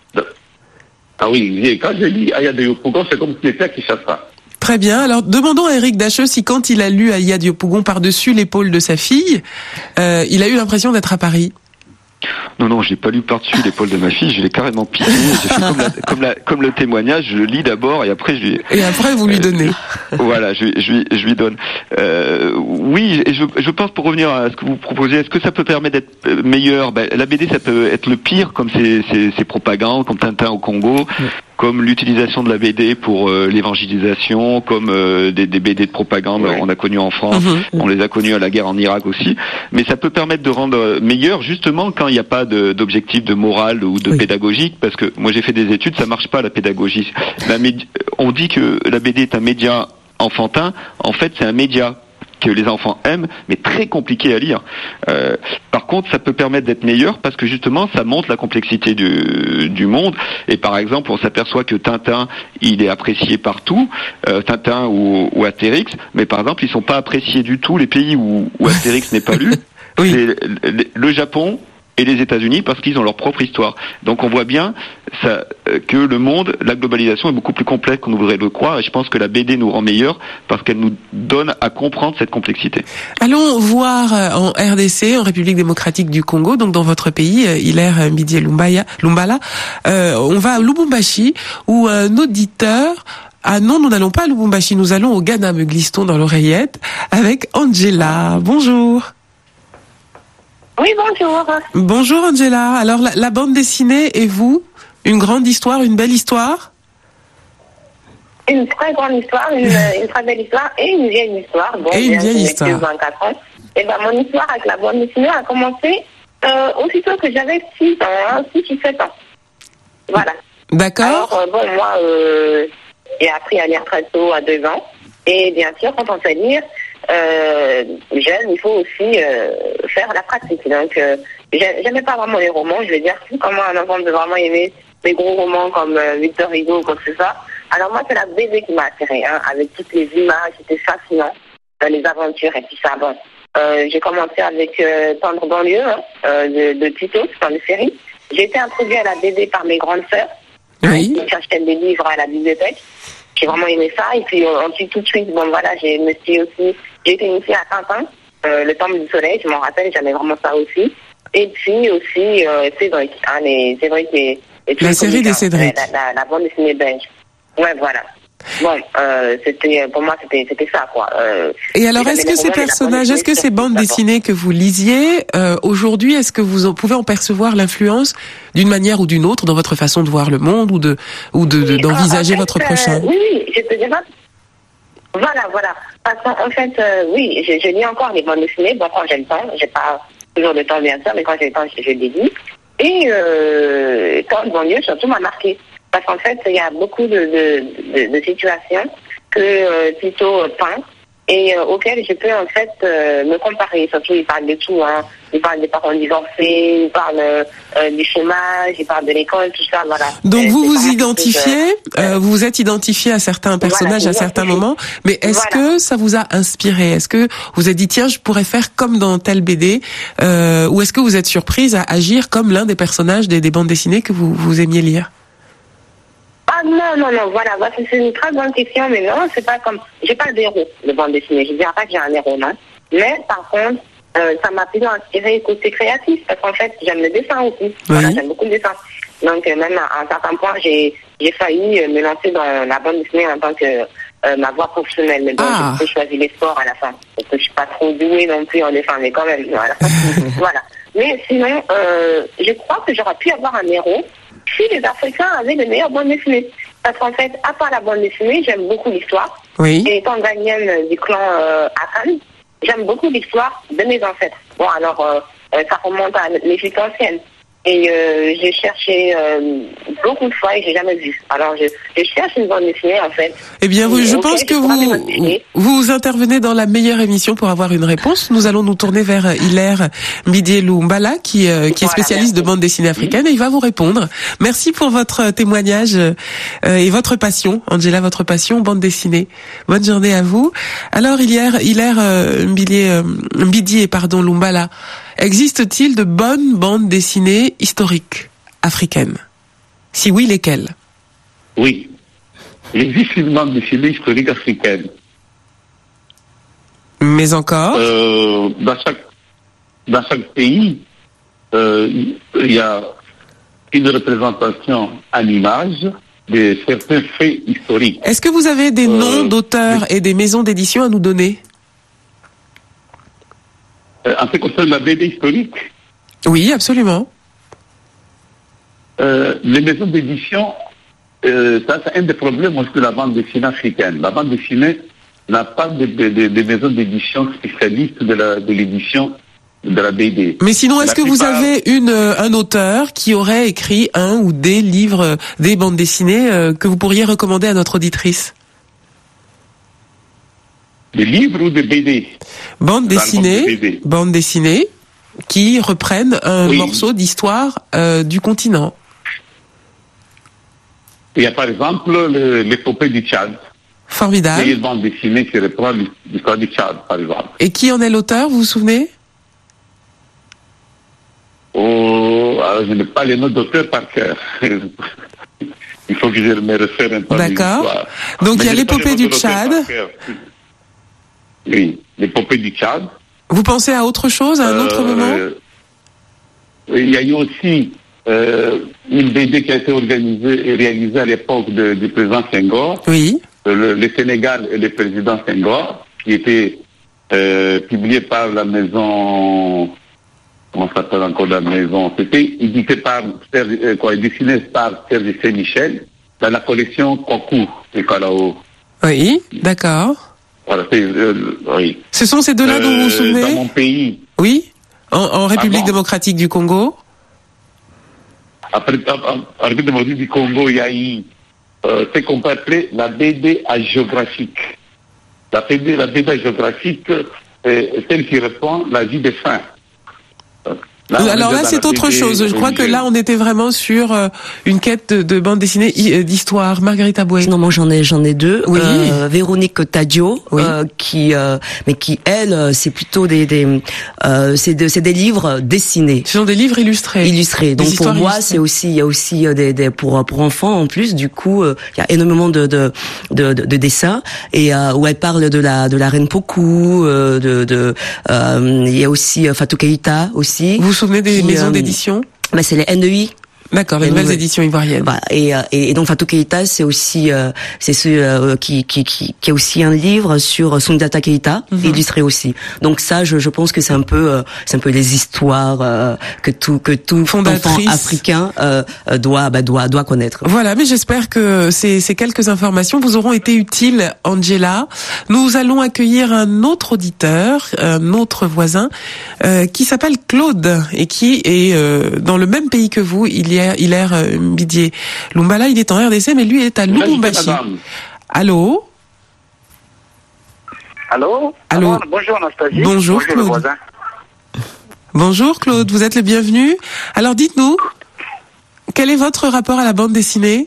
Ah oui, quand je lis Aya de Yopougon, c'est comme si c'était à Kinshasa. Très bien. Alors, demandons à Éric Dacheux si quand il a lu Aya de Yopougon par-dessus l'épaule de sa fille, il a eu l'impression d'être à Paris. Non, j'ai pas lu par-dessus l'épaule de ma fille, je l'ai carrément piqué. J'ai fait comme le témoignage, je le lis d'abord et après je lui... Et après vous lui donnez. Voilà, je lui donne. Oui, et je pense, pour revenir à ce que vous proposez, est-ce que ça peut permettre d'être meilleur? La BD, ça peut être le pire, comme ces propagandes, comme Tintin au Congo, comme l'utilisation de la BD pour l'évangélisation, comme des BD de propagande, on a connu en France, on les a connus à la guerre en Irak aussi. Mais ça peut permettre de rendre meilleur, justement, quand il n'y a pas d'objectif de morale ou de pédagogique, parce que moi j'ai fait des études, ça marche pas la pédagogie. On dit que la BD est un média enfantin, en fait c'est un média que les enfants aiment, mais très compliqué à lire. Par contre, ça peut permettre d'être meilleur parce que justement, ça montre la complexité du monde. Et par exemple, on s'aperçoit que Tintin, il est apprécié partout, Tintin ou Astérix, mais par exemple, ils sont pas appréciés du tout les pays où Astérix n'est pas lu. Oui. C'est le Japon et les États-Unis parce qu'ils ont leur propre histoire. Donc on voit bien que le monde, la globalisation est beaucoup plus complexe qu'on voudrait le croire, et je pense que la BD nous rend meilleurs parce qu'elle nous donne à comprendre cette complexité. Allons voir en RDC, en République démocratique du Congo, donc dans votre pays, Hilaire Mbidie Lumbala. On va à Lubumbashi où un auditeur... Ah non, nous n'allons pas à Lubumbashi, nous allons au Ghana, me glisse-t-on dans l'oreillette, avec Angela. Bonjour. Oui, bonjour. Bonjour Angela. Alors la bande dessinée et vous, une grande histoire, une belle histoire? Une très grande histoire, une très belle histoire et une vieille histoire. Bon, et une vieille histoire. 24 ans. Et ben mon histoire avec la bande dessinée a commencé aussitôt que j'avais 6 ans, 6 ou 7 ans. Voilà. D'accord. Alors bon, moi j'ai appris à lire très tôt, à 2 ans. Et bien sûr, quand on sait lire, jeune, il faut aussi faire la pratique. Donc, j'aimais pas vraiment les romans. Je veux dire, comment un enfant peut vraiment aimer des gros romans comme Victor Hugo ou quoi que ce soit. Alors moi, c'est la BD qui m'a attirée, hein, avec toutes les images, c'était fascinant, les aventures et tout ça. Bon, j'ai commencé avec Tendre banlieue de Tito, c'est dans les séries. J'ai été introduite à la BD par mes grandes sœurs, qui cherchaient des livres à la bibliothèque. J'ai vraiment aimé ça, et puis ensuite tout de suite, bon voilà, j'ai été initiée à Tintin, le Temple du Soleil, je m'en rappelle, j'aimais vraiment ça aussi. Et puis aussi Cédric, hein, Cédric et la série des Cédric. La bande dessinée belge. Ouais, voilà. Bon, pour moi, c'était ça, quoi. Et alors, est-ce que ces personnages, est-ce que ces bandes dessinées que vous lisiez, aujourd'hui, est-ce que vous pouvez en percevoir l'influence d'une manière ou d'une autre dans votre façon de voir le monde ou d'envisager votre prochain? Oui, je te dirais. Voilà. Parce qu'en fait, oui, je lis encore les bandes dessinées. Bon, quand j'ai le temps, j'ai pas toujours le temps, bien sûr, mais quand j'ai le temps, je les lis. Et quand banlieue, surtout, m'a marqué. Parce qu'en fait, il y a beaucoup de situations que Tito peint et auxquelles je peux en fait me comparer. Surtout, il parle de tout. Hein. Il parle des parents divorcés, il parle du chômage, il parle de l'école, tout ça. Voilà. Donc vous vous identifiez, vous vous êtes identifié à certains personnages à certains moments, mais est-ce que ça vous a inspiré? Est-ce que vous avez dit tiens, je pourrais faire comme dans telle BD, ou est-ce que vous êtes surprise à agir comme l'un des personnages des bandes dessinées que vous aimiez lire? Ah non, voilà, c'est une très bonne question, mais non, c'est pas comme... J'ai pas d'héros de bande dessinée, je dirais pas que j'ai un héros, non. Mais par contre, ça m'a plutôt inspiré côté créatif, parce qu'en fait, j'aime le dessin aussi. Voilà, j'aime beaucoup le dessin. Donc même à un certain point, j'ai failli me lancer dans la bande dessinée en tant que ma voie professionnelle. Mais bon, j'ai choisi les sports à la fin, parce que je suis pas trop douée non plus en dessin, mais quand même, voilà. Voilà. Mais sinon, je crois que j'aurais pu avoir un héros si les Africains avaient de meilleures bandes dessinées. Parce qu'en fait, à part la bande dessinée, j'aime beaucoup l'histoire. Oui. Et étant ghanéenne du clan Akan, j'aime beaucoup l'histoire de mes ancêtres. Bon, alors, ça remonte à l'Égypte ancienne. Et j'ai cherché beaucoup de fois et j'ai jamais vu. Alors je cherche une bande dessinée en fait. Eh bien, je pense que vous intervenez dans la meilleure émission pour avoir une réponse. Nous allons nous tourner vers Hilaire Mbidie Lumbala qui est spécialiste de bande dessinée africaine et il va vous répondre. Merci pour votre témoignage et votre passion, Angela, votre passion bande dessinée. Bonne journée à vous. Alors Hilaire Mbidie Lumbala. Existe-t-il de bonnes bandes dessinées historiques africaines? Si oui, lesquelles? Oui. Il existe une bande dessinée historique africaine. Mais encore dans chaque pays, il y a une représentation à l'image de certains faits historiques. Est-ce que vous avez des noms d'auteurs et des maisons d'édition à nous donner? En ce qui concerne la BD historique? Oui, absolument. Les maisons d'édition, ça c'est un des problèmes aussi de la bande dessinée africaine. La bande dessinée n'a pas de maisons d'édition spécialistes de l'édition de la BD. Mais sinon, est-ce que vous avez un auteur qui aurait écrit un ou des livres, des bandes dessinées que vous pourriez recommander à notre auditrice? Des livres ou des BD? Bandes dessinées qui reprennent un morceau d'histoire du continent. Il y a par exemple l'épopée du Tchad. Formidable. Il y a une bande dessinée qui reprend l'histoire du Tchad, par exemple. Et qui en est l'auteur, vous vous souvenez? Alors je n'ai pas les noms d'auteur par cœur. Il faut que je me réfère un peu à l'histoire. D'accord. Donc il y a l'épopée du Tchad. Oui, l'épopée du Tchad. Vous pensez à autre chose, à un autre moment? Il y a eu aussi une BD qui a été organisée et réalisée à l'époque du président Senghor. Oui. Le Sénégal et le président Senghor, qui était publié par la maison... Comment s'appelle encore la maison? C'était édité dessiné par Serge Saint-Michel dans la collection Concours de Kalao. Oui, d'accord. Voilà, oui. Ce sont ces deux-là dont vous vous souvenez? Dans mon pays. Oui, en République démocratique du Congo. Après, en République démocratique du Congo, il y a eu ce qu'on peut appeler la BD géographique. La BD géographique, c'est celle qui répond la vie des saints. Alors là, c'est autre chose. Je crois que là, on était vraiment sur une quête de bande dessinée d'histoire. Marguerite Aboué. Non, moi j'en ai deux. Oui. Véronique Tadio, qui elle, c'est plutôt c'est des livres dessinés. Ce sont des livres illustrés. Donc pour moi, c'est aussi, il y a aussi des pour enfants en plus. Du coup, il y a énormément de dessins et où elle parle de la reine Pokou, il y a aussi Fatou Keïta aussi. Vous vous souvenez des maisons d'édition? C'est les NEI. D'accord, les nouvelles éditions ivoiriennes. Voilà, et donc Fatou Keïta, c'est aussi c'est ceux qui a aussi un livre sur Soundiata Keïta, illustré aussi. Donc ça, je pense que c'est un peu les histoires que tout enfant africain doit connaître. Voilà, mais j'espère que ces quelques informations vous auront été utiles, Angela. Nous allons accueillir un autre auditeur, un autre voisin, qui s'appelle Claude et qui est dans le même pays que vous. Hilaire Bidier Lumbala, il est en RDC, mais lui est à Lubumbashi. Allô? Allô? Bonjour Anastasie. Bonjour Claude. Bonjour Claude, vous êtes le bienvenu. Alors dites-nous, quel est votre rapport à la bande dessinée?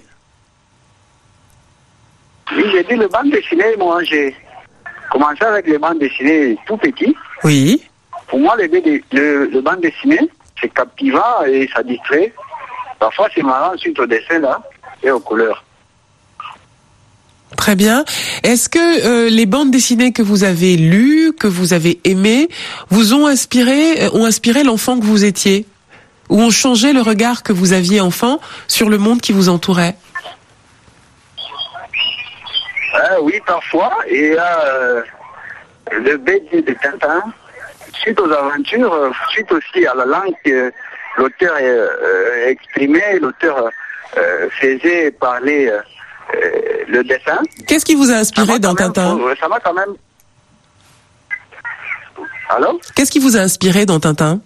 Oui, j'ai dit le bande dessinée, moi j'ai commencé avec les bandes dessinées tout petit. Oui. Pour moi, le bande dessinée, c'est captivant et ça distrait. Parfois, c'est marrant suite au dessin là et aux couleurs. Très bien. Est-ce que les bandes dessinées que vous avez lues, que vous avez aimées, vous ont inspiré l'enfant que vous étiez, ou ont changé le regard que vous aviez enfant sur le monde qui vous entourait? Oui, parfois. Et le BD de Tintin, suite aux aventures, suite aussi à la langue que l'auteur exprimait, l'auteur faisait parler le dessin. Qu'est-ce qui vous a inspiré dans Tintin? Ça m'a quand même... Allô? Qu'est-ce qui vous a inspiré dans Tintin?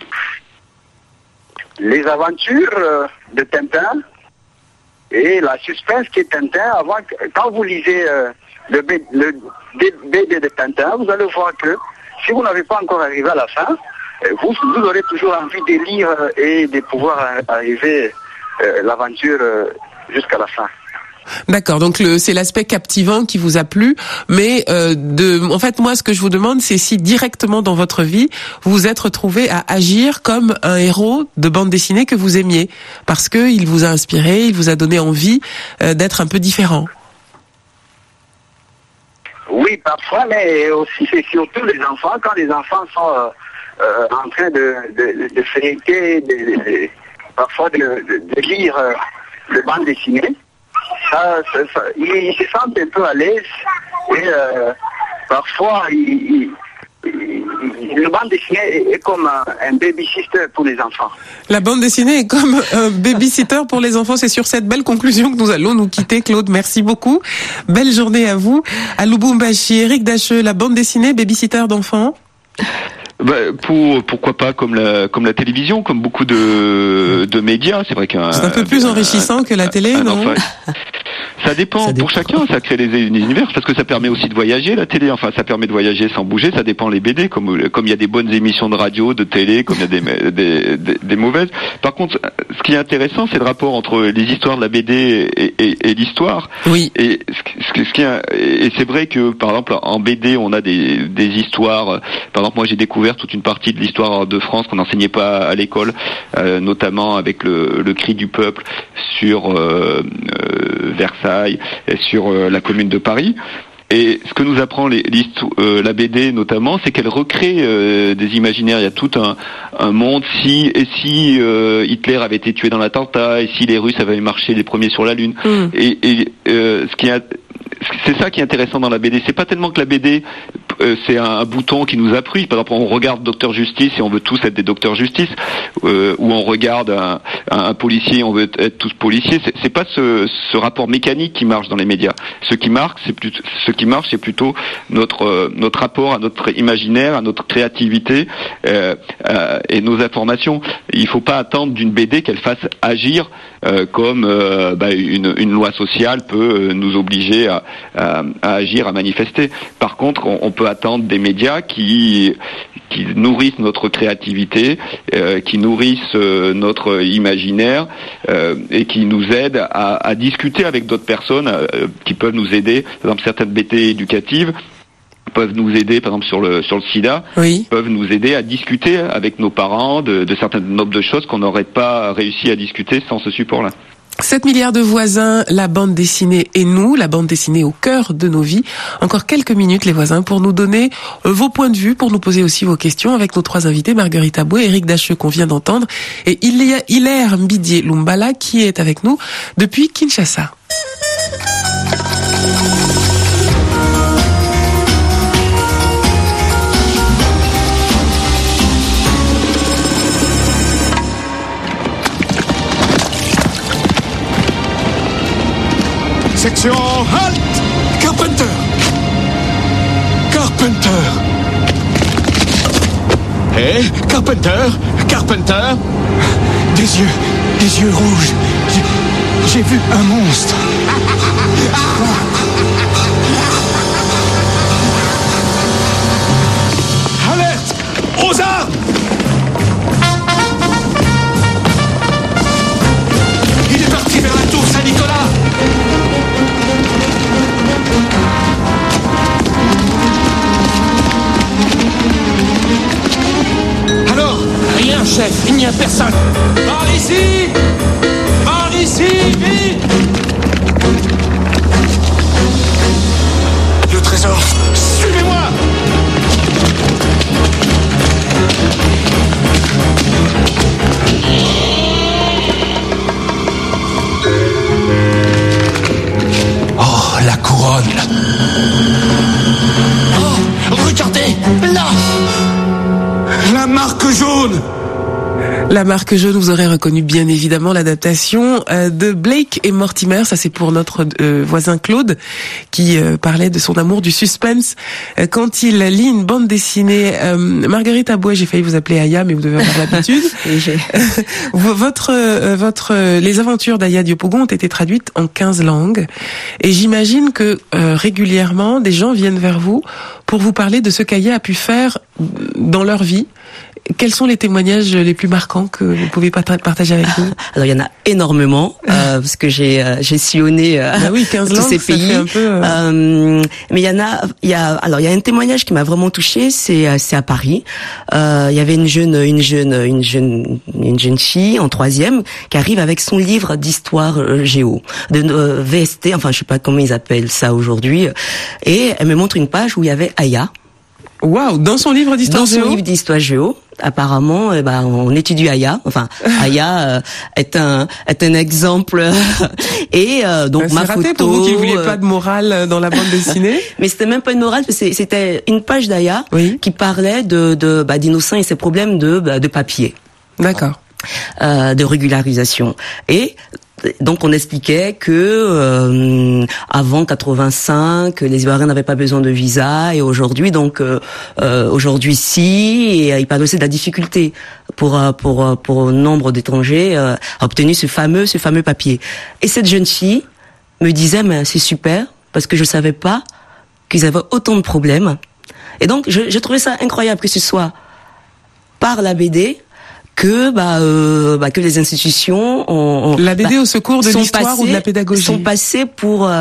Les aventures de Tintin et la suspense qui est Tintin. Quand vous lisez le BD de Tintin, vous allez voir que si vous n'avez pas encore arrivé à la fin, vous aurez toujours envie de lire et de pouvoir arriver l'aventure jusqu'à la fin. D'accord, donc c'est l'aspect captivant qui vous a plu, mais en fait moi ce que je vous demande c'est si directement dans votre vie vous vous êtes retrouvé à agir comme un héros de bande dessinée que vous aimiez, parce que il vous a inspiré, il vous a donné envie d'être un peu différent. Oui, parfois, mais aussi c'est surtout les enfants, quand les enfants sont en train de feuilleter, parfois de lire les bandes dessinées, ils se sentent un peu à l'aise et parfois la bande dessinée est comme un baby-sitter pour les enfants. La bande dessinée est comme un baby-sitter pour les enfants. C'est sur cette belle conclusion que nous allons nous quitter, Claude. Merci beaucoup. Belle journée à vous. À Lubumbashi, Éric Dacheux, la bande dessinée, baby-sitter d'enfants. Pourquoi pas comme la télévision, comme beaucoup de médias. C'est vrai c'est un peu plus enrichissant que la télé, non? Ça dépend pour chacun, ça crée des univers, parce que ça permet aussi de voyager, la télé, enfin ça permet de voyager sans bouger, ça dépend les BD, comme il y a des bonnes émissions de radio, de télé, comme il y a des mauvaises. Par contre, ce qui est intéressant, c'est le rapport entre les histoires de la BD et l'histoire. Oui. Et c'est vrai que, par exemple, en BD, on a des histoires, par exemple, moi j'ai découvert toute une partie de l'histoire de France qu'on n'enseignait pas à l'école, notamment avec le cri du peuple sur Versailles, sur la Commune de Paris. Et ce que nous apprend la BD notamment, c'est qu'elle recrée des imaginaires. Il y a tout un monde. Si Hitler avait été tué dans l'attentat, et si les Russes avaient marché les premiers sur la Lune. C'est ça qui est intéressant dans la BD. C'est pas tellement que la BD c'est un bouton qui nous appuie. Par exemple, on regarde Docteur Justice et on veut tous être des Docteurs Justice, ou on regarde un policier, on veut être tous policiers. C'est pas ce rapport mécanique qui marche dans les médias. Ce qui marche, c'est plutôt notre rapport à notre imaginaire, à notre créativité et nos informations. Il faut pas attendre d'une BD qu'elle fasse agir comme une loi sociale peut nous obliger à agir, à manifester. Par contre, on peut attendre des médias qui nourrissent notre créativité, qui nourrissent notre imaginaire et qui nous aident à discuter avec d'autres personnes qui peuvent nous aider. Par exemple, certaines BD éducatives peuvent nous aider, par exemple sur le sida, peuvent nous aider à discuter avec nos parents de certaines nobles choses qu'on n'aurait pas réussi à discuter sans ce support-là. 7 milliards de voisins, la bande dessinée et nous, la bande dessinée au cœur de nos vies. Encore quelques minutes, les voisins, pour nous donner vos points de vue, pour nous poser aussi vos questions avec nos trois invités, Marguerite Aboué, Éric Dacheux qu'on vient d'entendre, et Hilaire Mbidié Lumbala qui est avec nous depuis Kinshasa. Section halte! Carpenter! Hé, Carpenter! Des yeux rouges. J'ai vu un monstre. Alerte! Aux armes! Il est parti vers la tour Saint-Nicolas. Alors? Rien, chef, il n'y a personne. Par ici, vite! Le trésor, suivez-moi! Oh, la couronne! Oh, regardez, là! La marque jaune! La marque jaune, vous aurez reconnu bien évidemment l'adaptation de Blake et Mortimer. Ça, c'est pour notre voisin Claude qui parlait de son amour du suspense quand il lit une bande dessinée. Marguerite Aboué, j'ai failli vous appeler Aya, mais vous devez avoir l'habitude. Les aventures d'Aya Diopogon ont été traduites en 15 langues. Et j'imagine que régulièrement, des gens viennent vers vous pour vous parler de ce qu'Aya a pu faire dans leur vie. Quels sont les témoignages les plus marquants que vous pouvez partager avec nous? Alors il y en a énormément parce que j'ai sillonné 15 tous langues, ces pays. Un peu, mais il y a un témoignage qui m'a vraiment touchée, c'est à Paris. Il y avait une jeune fille en 3e qui arrive avec son livre d'histoire géo, de VST, enfin je sais pas comment ils appellent ça aujourd'hui, et elle me montre une page où il y avait Aya. Waouh, dans son livre d'histoire géo. Dans son livre d'histoire géo, apparemment, on étudie Aya. Enfin, Aya est un exemple. Et donc ma raté photo. Pour vous qui ne vouliez pas de morale dans la bande dessinée. Mais c'était même pas une morale, c'était une page d'Aya qui parlait d'Innocent et ses problèmes de papier. D'accord. De régularisation. Et Donc on expliquait que avant 85, les Ivoiriens n'avaient pas besoin de visa et aujourd'hui aujourd'hui si, et il parlait aussi de la difficulté pour nombre d'étrangers à obtenir ce fameux papier. Et cette jeune fille me disait mais c'est super parce que je savais pas qu'ils avaient autant de problèmes. Et donc je trouvais ça incroyable que ce soit par la BD que les institutions la BD au secours de l'histoire ou de la pédagogie sont passées pour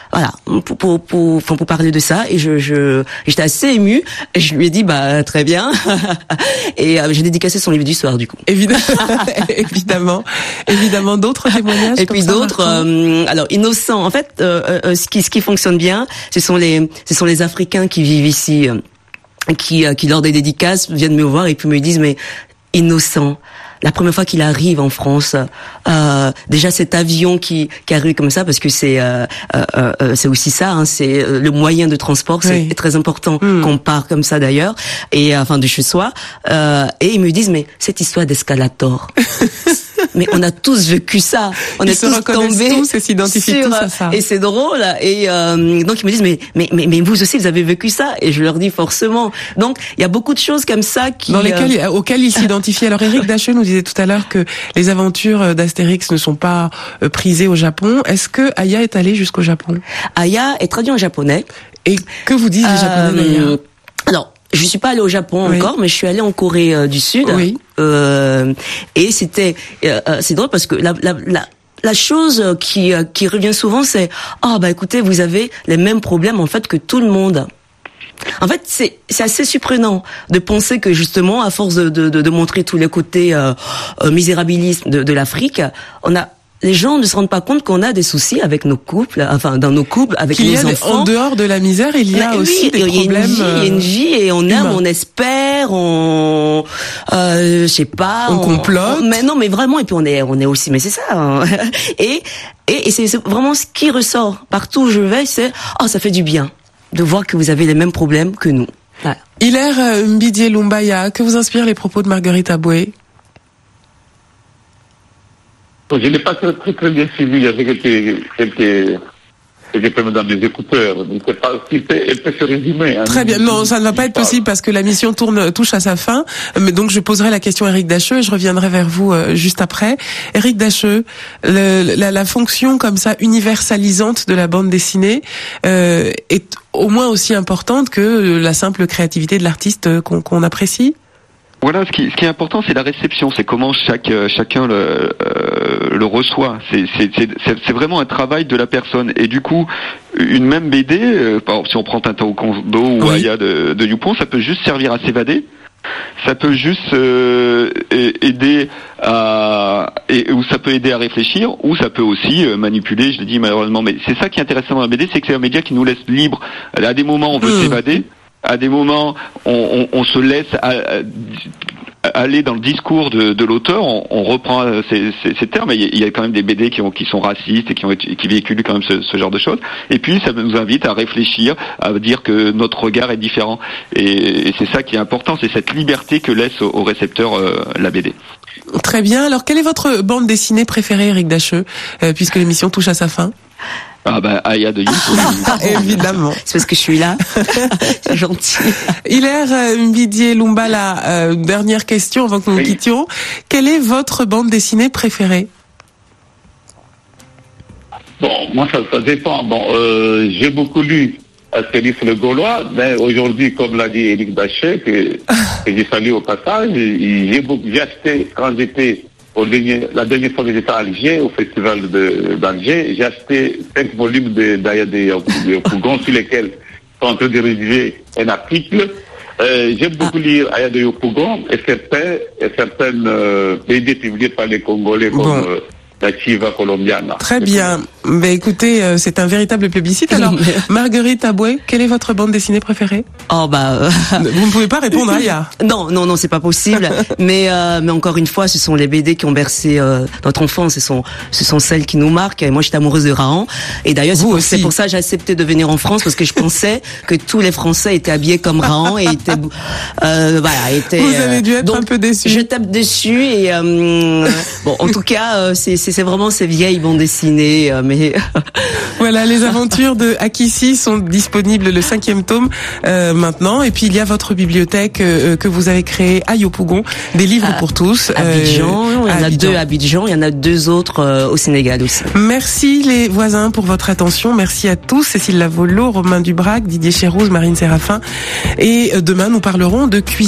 parler de ça, et j'étais assez émue et je lui ai dit très bien et j'ai dédicacé son livre d'histoire du coup. Évidemment d'autres témoignages et puis d'autres alors innocents en fait ce qui fonctionne bien ce sont les Africains qui vivent ici qui lors des dédicaces viennent me voir et puis me disent mais innocent. La première fois qu'il arrive en France, déjà cet avion qui arrive comme ça, parce que c'est aussi ça, hein, c'est le moyen de transport, c'est très important qu'on part comme ça d'ailleurs, et enfin de chez soi. Et ils me disent mais cette histoire d'escalator. Mais on a tous vécu ça. On est tous tombés tous et s'identifient tous à ça. Et c'est drôle. Et donc ils me disent mais vous aussi vous avez vécu ça. Et je leur dis forcément. Donc il y a beaucoup de choses comme ça auxquelles ils s'identifient. Alors Éric Dacheux nous disait tout à l'heure que les aventures d'Astérix ne sont pas prisées au Japon. Est-ce que Aya est allée jusqu'au Japon? Aya est traduit en japonais. Et que vous disent les Japonais d'ailleurs? Alors je suis pas allée au Japon encore, mais je suis allée en Corée du Sud. Oui. Et c'était c'est drôle parce que la chose qui revient souvent c'est écoutez vous avez les mêmes problèmes en fait que tout le monde. En fait c'est assez surprenant de penser que justement à force de montrer tous les côtés misérabilisme de l'Afrique, les gens ne se rendent pas compte qu'on a des soucis avec nos couples, enfin dans nos couples, avec nos enfants. En dehors de la misère, il y a aussi des problèmes. Il y a une vie et on aime, on espère, je sais pas. On complote. Mais non, mais vraiment. Et puis on est aussi, mais c'est ça. Hein. Et c'est vraiment ce qui ressort partout où je vais, c'est ça fait du bien de voir que vous avez les mêmes problèmes que nous. Voilà. Hilaire Mbidié Lumbaya, que vous inspirent les propos de Marguerite Aboué? Je n'ai pas très bien suivi, il y avait quelques problèmes dans mes écouteurs. Je ne sais pas si elle peut se résumer. Hein. Très bien. Non, ça ne va pas être possible parce que la mission touche à sa fin. Mais donc je poserai la question à Éric Dacheux et je reviendrai vers vous juste après. Éric Dacheux, la fonction comme ça universalisante de la bande dessinée est au moins aussi importante que la simple créativité de l'artiste qu'on apprécie. Voilà, ce qui est important, c'est la réception, c'est comment chacun le reçoit. C'est vraiment un travail de la personne. Et du coup, une même BD, par exemple, si on prend Tintin au Congo ou Aya de Youpon, ça peut juste servir à s'évader. Ça peut juste aider ou ça peut aider à réfléchir, ou ça peut aussi manipuler. Je l'ai dit malheureusement, mais c'est ça qui est intéressant dans la BD, c'est que c'est un média qui nous laisse libre. À des moments, on veut s'évader. À des moments, on se laisse aller dans le discours de l'auteur. On reprend ces termes. Il y a quand même des BD qui sont racistes et qui véhiculent quand même ce genre de choses. Et puis, ça nous invite à réfléchir, à dire que notre regard est différent. Et c'est ça qui est important. C'est cette liberté que laisse au récepteur la BD. Très bien. Alors, quelle est votre bande dessinée préférée, Éric Dacheux, puisque l'émission touche à sa fin? Aya de Youpon. Évidemment. C'est parce que je suis là. C'est gentil. Hilaire Mbidié Lumbaya, dernière question avant que nous nous quittions. Quelle est votre bande dessinée préférée? Bon, moi ça dépend. J'ai beaucoup lu Astérix le Gaulois, mais aujourd'hui, comme l'a dit Éric Dacheux, que j'ai salué au passage, j'ai acheté quand j'étais la dernière fois que j'étais à Alger, au festival d'Alger, j'ai acheté 5 volumes d'Aya de Yopougon sur lesquels je suis en train de rédiger un article. J'aime beaucoup lire Aya de Yopougon et certaines BD publiées par les Congolais comme la Chiva colombiana. Très bien. écoutez, c'est un véritable plébiscite. Alors, Marguerite Aboué, quelle est votre bande dessinée préférée? Vous ne pouvez pas répondre, Aya. Non, c'est pas possible. mais encore une fois, ce sont les BD qui ont bercé notre enfance. Ce sont celles qui nous marquent. Et moi, j'étais amoureuse de Rahan. Et d'ailleurs, c'est pour ça que j'ai accepté de venir en France, parce que je pensais que tous les Français étaient habillés comme Rahan et étaient, Vous avez dû être un peu déçu. Je tape dessus et en tout cas, c'est vraiment ces vieilles bandes dessinées. Mais voilà, les aventures de Akissi sont disponibles, le 5e tome maintenant. Et puis il y a votre bibliothèque que vous avez créée à Yopougon, des livres pour tous. Abidjan, il y en a 2 à Abidjan, il y en a 2 autres au Sénégal aussi. Merci les voisins pour votre attention. Merci à tous. Cécile Lavolo, Romain Dubrac, Didier Chérouz, Marine Séraphin. Et demain, nous parlerons de cuisine.